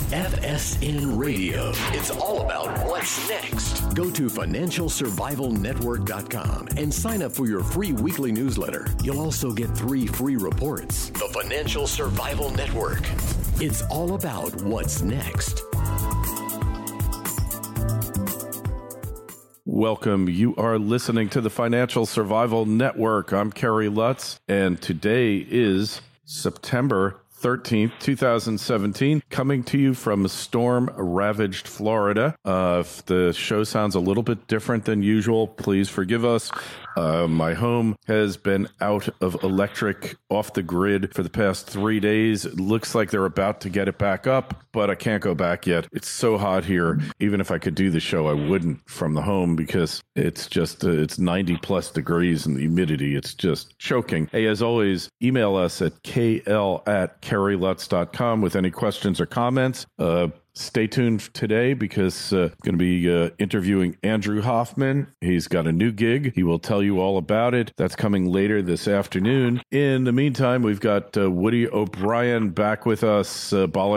FSN Radio. It's all about what's next. Go to financialsurvivalnetwork.com and sign up for your free weekly newsletter. You'll also get 3 free reports. The Financial Survival Network. It's all about what's next. Welcome. You are listening to the Financial Survival Network. I'm Kerry Lutz, and today is September 13th, 2017, coming to you from storm-ravaged Florida. If the show sounds a little bit different than usual, please forgive us. My home has been out of electric, off the grid for the past 3 days. It looks like they're about to get it back up, but I can't go back yet. It's so hot here. Even if I could do the show, I wouldn't from the home because it's just, it's 90 plus degrees and the humidity. It's just choking. Hey, as always, email us at kl@kerrylutz.com with any questions or comments. Stay tuned today because I'm going to be interviewing Andrew Hoffman. He's got a new gig. He will tell you all about it. That's coming later this afternoon. In the meantime, we've got Woody O'Brien back with us,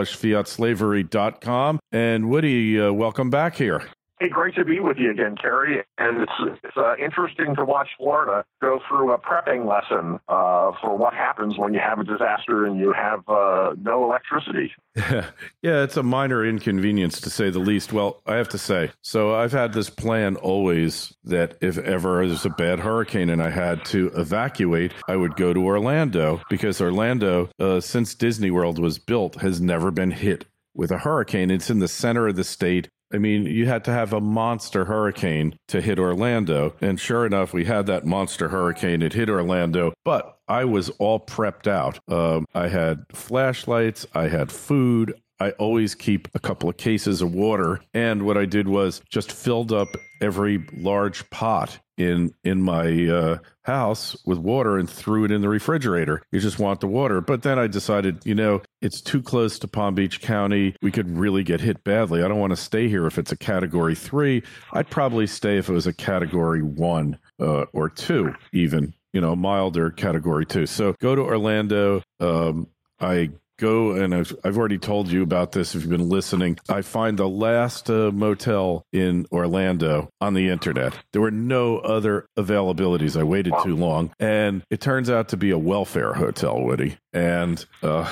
abolishfiatslavery.com. And Woody, welcome back here. Hey, great to be with you again, Kerry. And it's interesting to watch Florida go through a prepping lesson for what happens when you have a disaster and you have no electricity. Yeah, it's a minor inconvenience to say the least. Well, I have to say, so I've had this plan always that if ever there's a bad hurricane and I had to evacuate, I would go to Orlando because Orlando, since Disney World was built, has never been hit with a hurricane. It's in the center of the state. I mean, you had to have a monster hurricane to hit Orlando. And sure enough, we had that monster hurricane. It hit Orlando, but I was all prepped out. I had flashlights. I had food. I always keep a couple of cases of water. And what I did was just filled up every large pot in my house with water and threw it in the refrigerator. You just want the water. But then I decided, it's too close to Palm Beach County. We could really get hit badly. I don't want to stay here if it's a Category 3. I'd probably stay if it was a Category 1 or 2 even, milder Category 2. So go to Orlando. I go, and I've already told you about this if you've been listening. I find the last motel in Orlando on the internet. There were no other availabilities. I waited too long, and it turns out to be a welfare hotel, Woody. And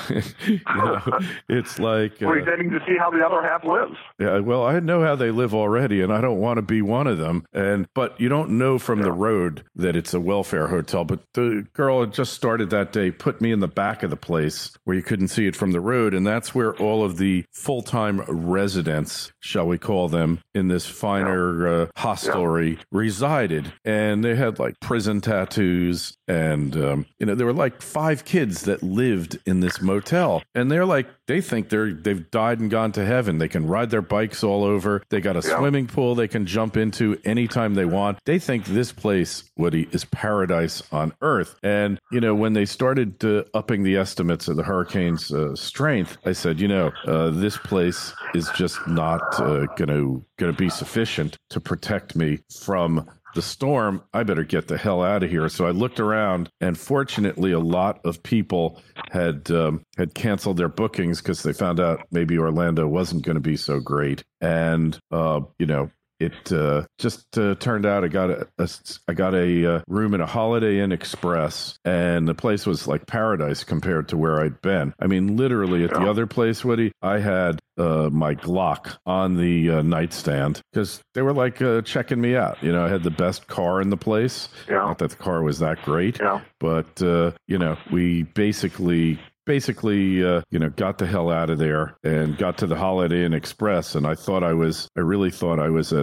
it's like we're getting to see how the other half lives. Yeah, well, I know how they live already, and I don't want to be one of them. But you don't know from the road that it's a welfare hotel. But the girl had just started that day, put me in the back of the place where you couldn't see it from the road, and that's where all of the full-time residents, shall we call them, in this finer hostelry resided. And they had like prison tattoos, and there were like 5 kids that lived in this motel, and they think they've died and gone to heaven. They can ride their bikes all over. They got a swimming pool they can jump into anytime they want. They think this place, Woody, is paradise on earth. And when they started upping the estimates of the hurricane's strength, I said, this place is just not going to be sufficient to protect me from the storm. I better get the hell out of here. So I looked around, and fortunately, a lot of people had canceled their bookings because they found out maybe Orlando wasn't going to be so great. And it just turned out I got a room in a Holiday Inn Express, and the place was like paradise compared to where I'd been. I mean, literally at the other place, Woody, I had my Glock on the nightstand because they were like checking me out. I had the best car in the place. Not that the car was that great, but we basically, got the hell out of there and got to the Holiday Inn Express. And I really thought I was at,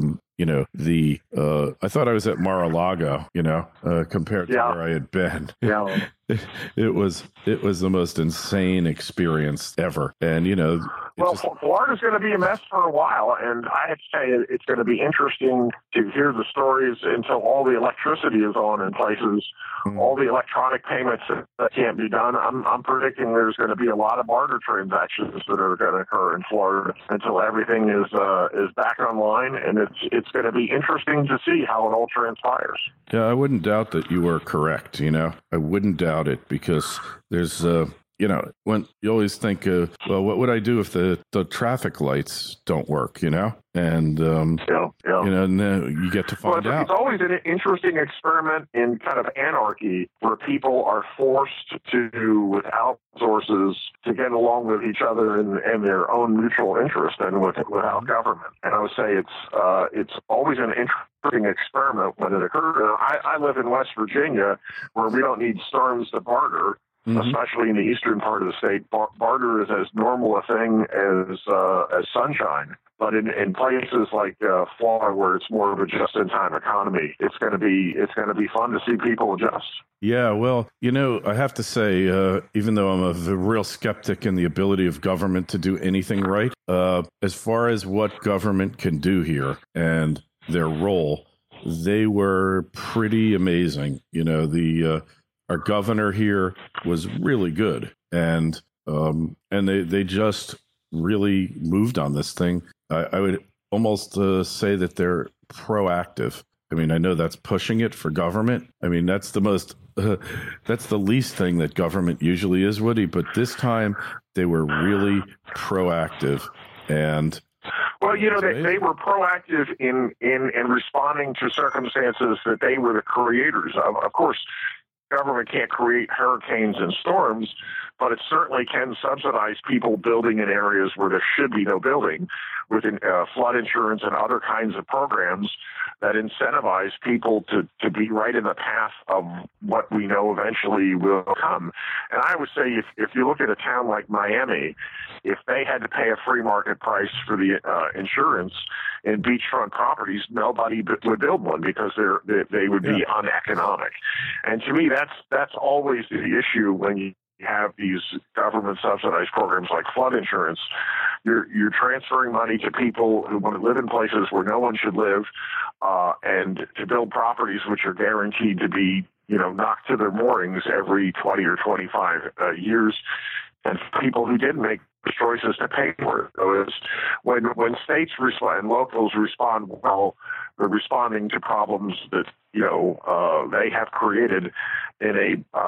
I thought I was at Mar-a-Lago, compared to where I had been. Yeah. It was the most insane experience ever. And, Florida's going to be a mess for a while, and I have to say it's going to be interesting to hear the stories until all the electricity is on in places, all the electronic payments that can't be done. I'm predicting there's going to be a lot of barter transactions that are going to occur in Florida until everything is back online, and it's going to be interesting to see how it all transpires. Yeah, I wouldn't doubt that you are correct. I wouldn't doubt it because there's when you always think, well, what would I do if the traffic lights don't work, And, and then you get to find out. It's always an interesting experiment in kind of anarchy where people are forced to, without sources, to get along with each other in their own mutual interest and without government. And I would say it's always an interesting experiment when it occurs. I live in West Virginia where we don't need storms to barter. Especially in the eastern part of the state, barter is as normal a thing as sunshine. But in places like Florida, where it's more of a just-in-time economy, it's going to be fun to see people adjust. Yeah, well, I have to say, even though I'm a real skeptic in the ability of government to do anything right, as far as what government can do here and their role, they were pretty amazing. Our governor here was really good, and they just really moved on this thing. I would almost say that they're proactive. I mean, I know that's pushing it for government. I mean, that's the least thing that government usually is, Woody. But this time, they were really proactive, and. Well, they were proactive in responding to circumstances that they were the creators of. Of course, government can't create hurricanes and storms, but it certainly can subsidize people building in areas where there should be no building, with flood insurance and other kinds of programs that incentivize people to be right in the path of what we know eventually will come. And I would say if you look at a town like Miami, if they had to pay a free market price for the insurance in beachfront properties, nobody would build one because they would be uneconomic. And to me, that's always the issue when you have these government subsidized programs like flood insurance. You're transferring money to people who want to live in places where no one should live, and to build properties which are guaranteed to be, knocked to their moorings every 20 or 25 years, and people who didn't make the choices to pay for it. So it's when states respond and locals respond well, they're responding to problems that they have created in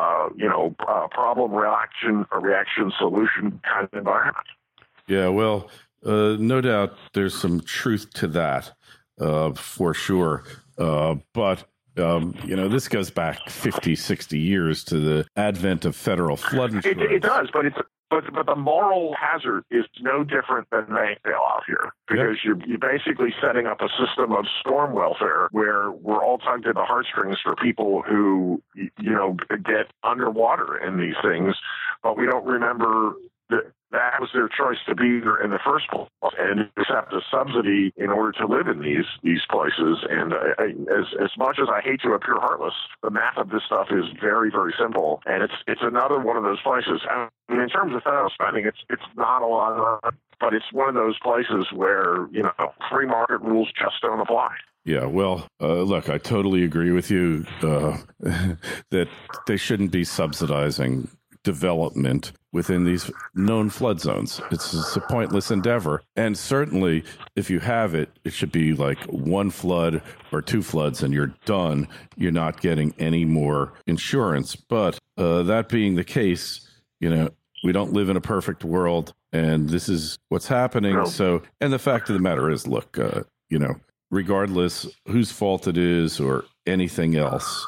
a problem reaction solution kind of environment. Yeah, well, no doubt there's some truth to that, for sure. But this goes back 50, 60 years to the advent of federal flood insurance. It does, but the moral hazard is no different than bank bailout here, because you're basically setting up a system of storm welfare where we're all tugged at the heartstrings for people who, get underwater in these things, but we don't remember that was their choice to be there in the first place and accept a subsidy in order to live in these places. And as much as I hate to appear heartless, the math of this stuff is very, very simple. And it's another one of those places. I mean, in terms of federal spending, it's not a lot, but it's one of those places where, free market rules just don't apply. Yeah, well, look, I totally agree with you that they shouldn't be subsidizing development within these known flood zones. It's a pointless endeavor. And certainly, if you have it, it should be like one flood or two floods and you're done. You're not getting any more insurance. But that being the case, we don't live in a perfect world, and this is what's happening. No. So, and the fact of the matter is, look, regardless whose fault it is or anything else,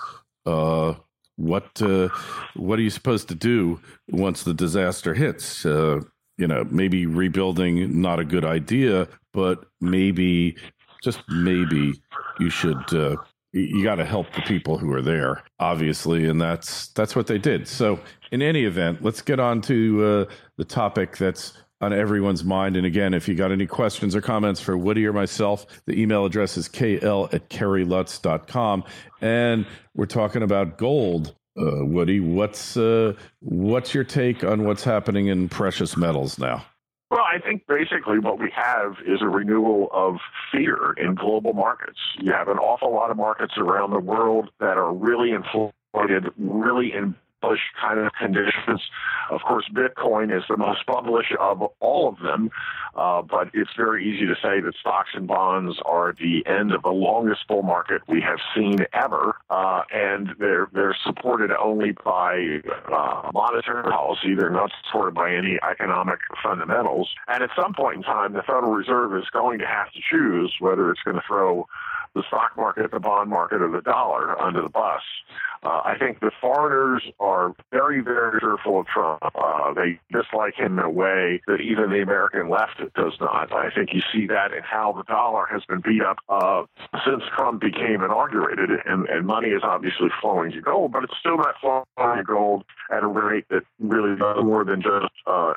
what are you supposed to do once the disaster hits? Maybe rebuilding, not a good idea, but maybe, just maybe, you should. You got to help the people who are there, obviously, and that's what they did. So, in any event, let's get on to the topic that's on everyone's mind. And again, if you got any questions or comments for Woody or myself, the email address is kl@kerrylutz.com. And we're talking about gold. Woody, what's your take on what's happening in precious metals now? Well, I think basically what we have is a renewal of fear in global markets. You have an awful lot of markets around the world that are really inflated, really bullish kind of conditions. Of course, Bitcoin is the most bullish of all of them, but it's very easy to say that stocks and bonds are at the end of the longest bull market we have seen ever, and they're supported only by monetary policy. They're not supported by any economic fundamentals. And at some point in time, the Federal Reserve is going to have to choose whether it's going to throw the stock market, the bond market, or the dollar under the bus. I think the foreigners are very, very fearful of Trump. They dislike him in a way that even the American left does not. I think you see that in how the dollar has been beat up since Trump became inaugurated, and money is obviously flowing to gold, but it's still not flowing to gold at a rate that really does more than just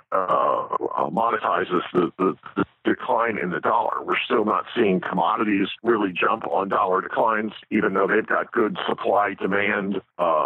monetizes the decline in the dollar. We're still not seeing commodities really jump on dollar declines, even though they've got good supply-demand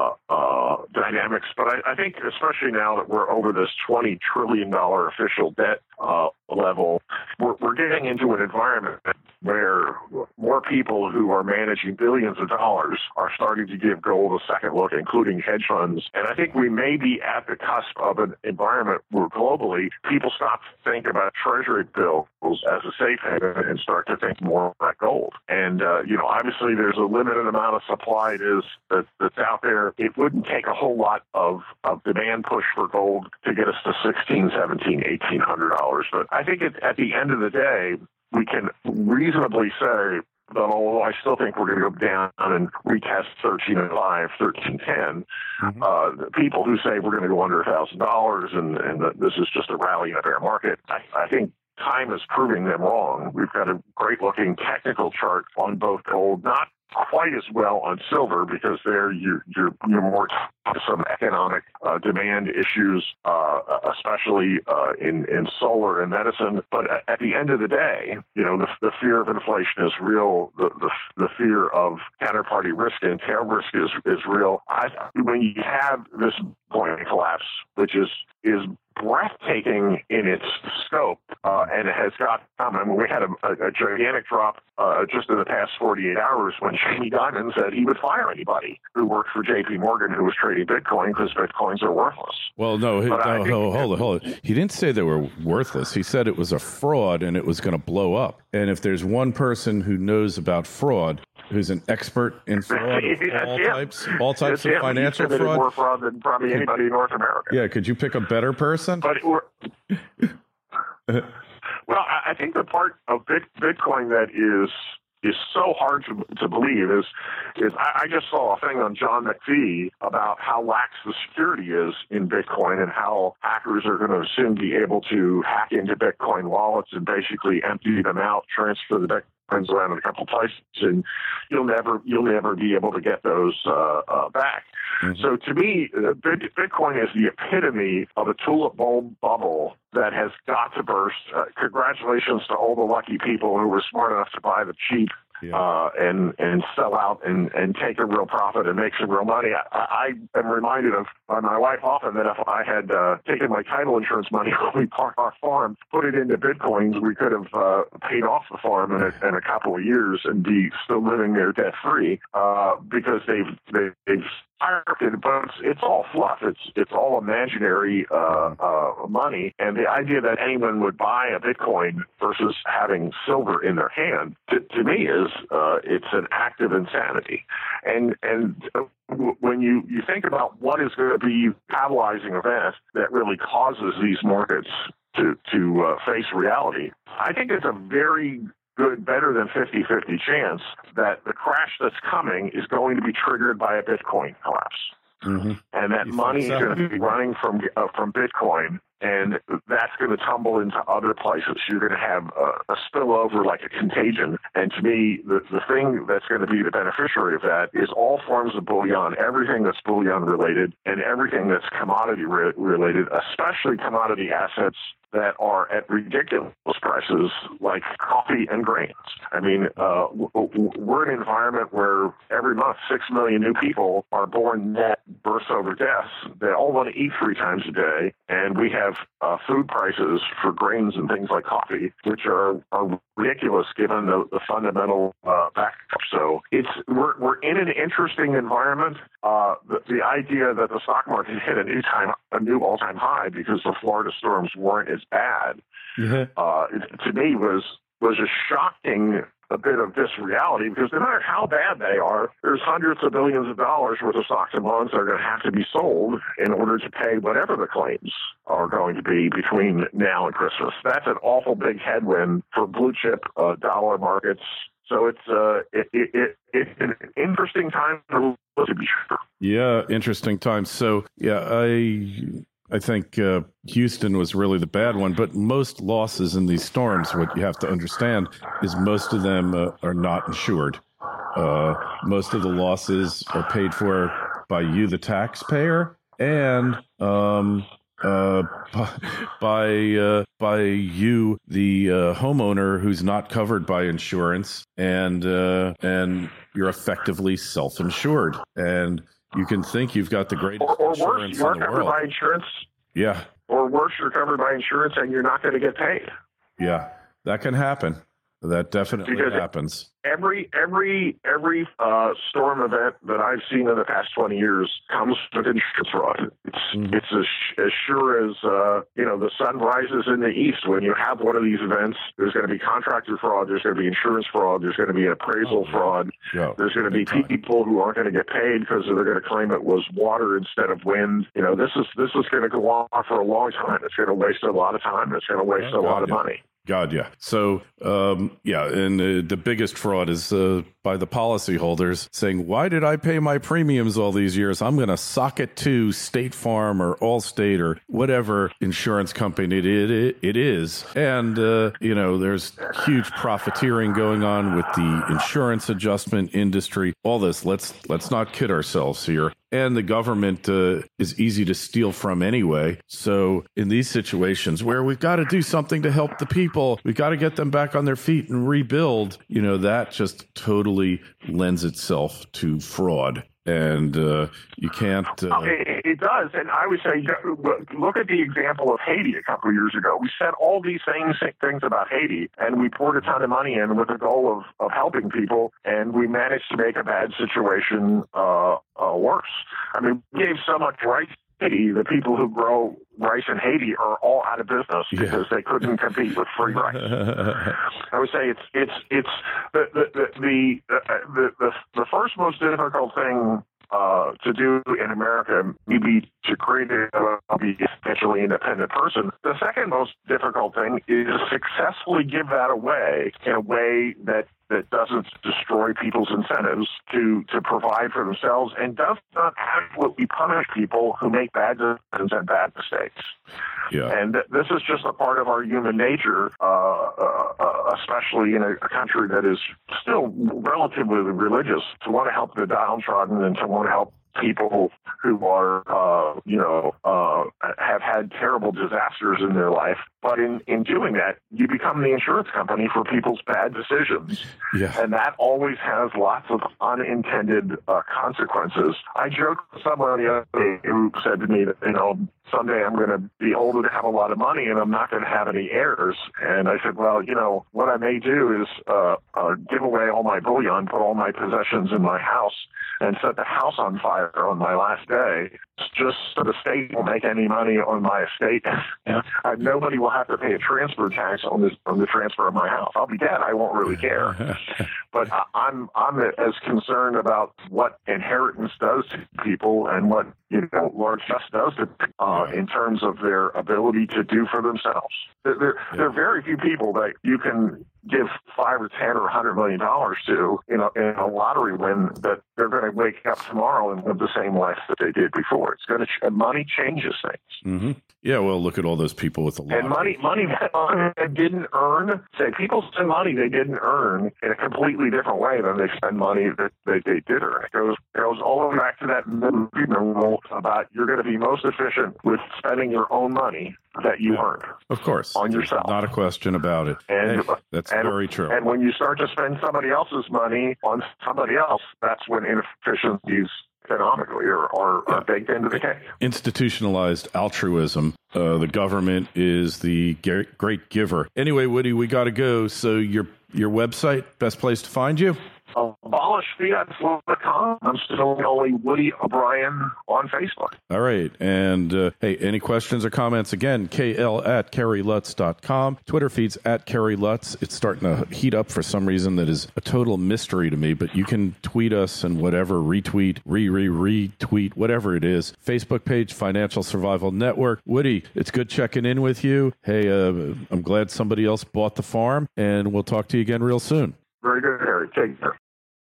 dynamics. But I think especially now that we're over this $20 trillion official debt level, we're getting into an environment where more people who are managing billions of dollars are starting to give gold a second look, including hedge funds. And I think we may be at the cusp of an environment where globally people stop to think about treasury bills as a safe haven and start to think more about gold. And, obviously there's a limited amount of supply that's out there. It wouldn't take a whole lot of demand push for gold to get us to $1,600, $1,700, $1,800. But I think at the end of the day, we can reasonably say that although I still think we're going to go down and retest 13.05, 13.10, the people who say we're going to go under $1,000 and that this is just a rally in a bear market, I think time is proving them wrong. We've got a great-looking technical chart on both gold, not quite as well on silver because there you're more to some economic demand issues, especially in solar and medicine. But at the end of the day, the fear of inflation is real. The fear of counterparty risk and tail risk is real. When you have this point collapse, which is breathtaking in its scope, and it has got come. I mean, we had a gigantic drop just in the past 48 hours when Jamie Dimon said he would fire anybody who worked for J.P. Morgan who was trading Bitcoin because Bitcoins are worthless. Well, no, hold it. He didn't say they were worthless. He said it was a fraud and it was going to blow up. And if there's one person who knows about fraud, who's an expert in fraud of all types of financial fraud. More fraud than probably anybody in North America. Yeah, could you pick a better person? But well, I think the part of Bitcoin that is so hard to believe is I just saw a thing on John McPhee about how lax the security is in Bitcoin and how hackers are going to soon be able to hack into Bitcoin wallets and basically empty them out, transfer the Bitcoins around in a couple places, and you'll never be able to get those back. Mm-hmm. So to me, Bitcoin is the epitome of a tulip bulb bubble that has got to burst. Congratulations to all the lucky people who were smart enough to buy the cheap and sell out and take a real profit and make some real money. I am reminded of my wife often that if I had taken my title insurance money when we bought our farm, put it into Bitcoins, we could have paid off the farm in a couple of years and be still living there debt free because they've marketed, but it's all fluff. It's all imaginary money, and the idea that anyone would buy a Bitcoin versus having silver in their hand to me is it's an act of insanity. And when you think about what is going to be catalyzing event that really causes these markets to face reality, I think it's a very good, better than 50-50 chance that the crash that's coming is going to be triggered by a Bitcoin collapse. Mm-hmm. And that money is going to be running from Bitcoin, and that's going to tumble into other places. You're going to have a spillover like a contagion. And to me, the thing that's going to be the beneficiary of that is all forms of bullion, everything that's bullion related and everything that's commodity related, especially commodity assets that are at ridiculous prices like coffee and grains. I mean, we're in an environment where every month 6 million new people are born net births over deaths. They all want to eat 3 times a day, and we have have food prices for grains and things like coffee, which are ridiculous given the fundamental backdrop. So we're in an interesting environment. The idea that the stock market hit a new all-time high because the Florida storms weren't as bad, to me was a shocking a bit of this reality, because no matter how bad they are, there's hundreds of billions of dollars worth of stocks and bonds that are going to have to be sold in order to pay whatever the claims are going to be between now and Christmas. That's an awful big headwind for blue chip dollar markets. So it's an interesting time to be sure. Yeah, interesting time. So I think Houston was really the bad one, but most losses in these storms, what you have to understand is most of them are not insured. Most of the losses are paid for by you, the taxpayer, and by you, the homeowner who's not covered by insurance, and you're effectively self-insured. And you can think you've got the greatest insurance in the world. Or worse, you're covered by insurance. Yeah. Or worse, you're covered by insurance and you're not going to get paid. Yeah, that can happen. That definitely happens. Every storm event that I've seen in the past 20 years comes with insurance fraud. It's as sure as the sun rises in the east. When you have one of these events, there's going to be contractor fraud, there's going to be insurance fraud, there's going to be appraisal fraud. Yeah. There's going to be people who aren't going to get paid because they're going to claim it was water instead of wind. This is going to go on for a long time. It's going to waste a lot of time. It's going to waste a lot of money. God, yeah. So, and the biggest fraud is by the policyholders saying, why did I pay my premiums all these years? I'm going to sock it to State Farm or Allstate or whatever insurance company it is. And, there's huge profiteering going on with the insurance adjustment industry, all this. Let's not kid ourselves here. And the government is easy to steal from anyway. So in these situations where we've got to do something to help the people, we've got to get them back on their feet and rebuild, that just totally lends itself to fraud. And you can't... It does. And I would say, look at the example of Haiti a couple of years ago. We said all these things about Haiti, and we poured a ton of money in with the goal of helping people, and we managed to make a bad situation worse. I mean, we gave so much rice to Haiti. The people who grow rice in Haiti are all out of business because they couldn't compete with free rice. I would say it's the first most difficult thing to do in America, maybe to create a financially independent person. The second most difficult thing is to successfully give that away in a way that doesn't destroy people's incentives to provide for themselves and does not adequately punish people who make bad decisions and bad mistakes. Yeah. And this is just a part of our human nature, especially in a country that is still relatively religious, to want to help the downtrodden and to want to help people who are, have had terrible disasters in their life. But in doing that, you become the insurance company for people's bad decisions. Yeah. And that always has lots of unintended consequences. I joked with someone the other day who said to me that, someday I'm going to be older to have a lot of money and I'm not going to have any heirs. And I said, well, what I may do is give away all my bullion, put all my possessions in my house, and set the house on fire on my last day, just so the state won't make any money on my estate. Nobody will have to pay a transfer tax on the transfer of my house. I'll be dead. I won't really care. But I'm as concerned about what inheritance does to people and what large trust does to in terms of their ability to do for themselves. There are very few people that you can give $5 or $10 or $100 million to in a lottery win that they're going to wake up tomorrow and live the same life that they did before. It's going to money changes things. Mm-hmm. Yeah, well, look at all those people with the lottery. And money that didn't earn. Say people spend money they didn't earn in a completely different way than they spend money that they did earn. It goes all the way back to that movie rule about you're going to be most efficient with spending your own money that you earned. Of course. On yourself. Not a question about it. And that's very true. And when you start to spend somebody else's money on somebody else, that's when inefficiencies economically are baked into the cake. Institutionalized altruism. The government is the great giver. Anyway, Woody, we got to go. So your website, best place to find you? AbolishFiat.com. I'm still only Woody O'Brien on Facebook. All right. And hey, any questions or comments? Again, KL@KerryLutz.com. Twitter feeds @KerryLutz. It's starting to heat up for some reason that is a total mystery to me, but you can tweet us and whatever, retweet, retweet, whatever it is. Facebook page, Financial Survival Network. Woody, it's good checking in with you. Hey, I'm glad somebody else bought the farm, and we'll talk to you again real soon. Very good, Harry. Take care.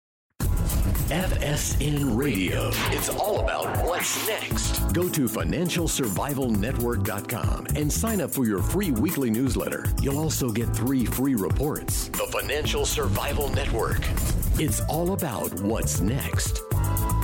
FSN Radio. It's all about what's next. Go to FinancialSurvivalNetwork.com and sign up for your free weekly newsletter. You'll also get 3 free reports. The Financial Survival Network. It's all about what's next.